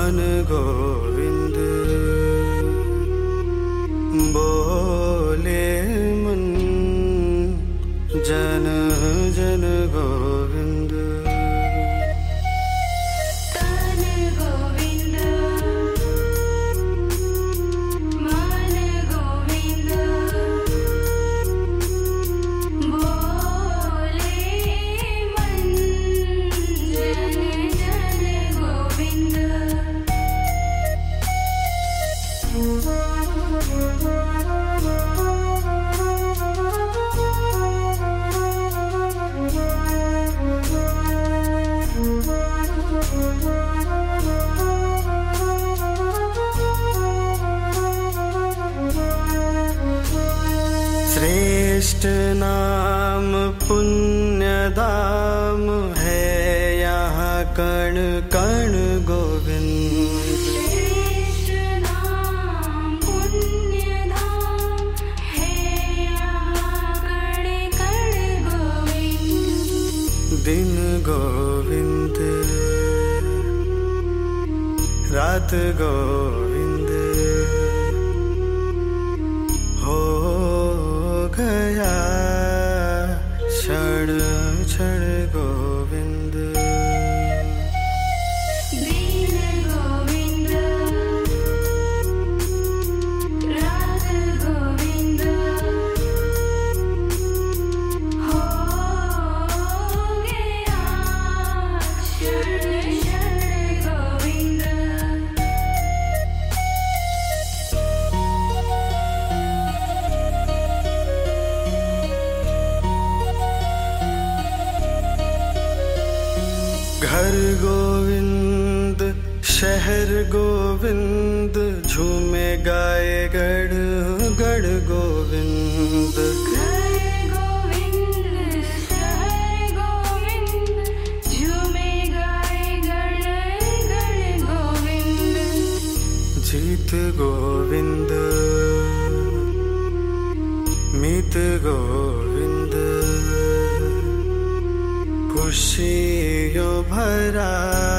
मन गोविंद बोले मन जन जन गोविंद तन गोविंद मन गोविंद बोले मन जन जन गोविंद। श्रेष्ठ नाम पुण्य धाम है यहाँ कण कण गोविंद। श्रेष्ठ नाम पुण्य धाम है यहाँ कण कण गोविंद। दिन गोविंद रात गोविंद हो गया क्षण क्षण गोविंद। दिन गोविंद रात गोविंद हो गया क्षण क्षण गोविंद। घर गोविंद शहर गोविंद झूमे गाए गढ़ गढ़ गोविंद। घर गोविंद शहर गोविंद झूमे गाए गण गण गोविंद। जीत गोविंद मीत गोविंद खुशियों भरा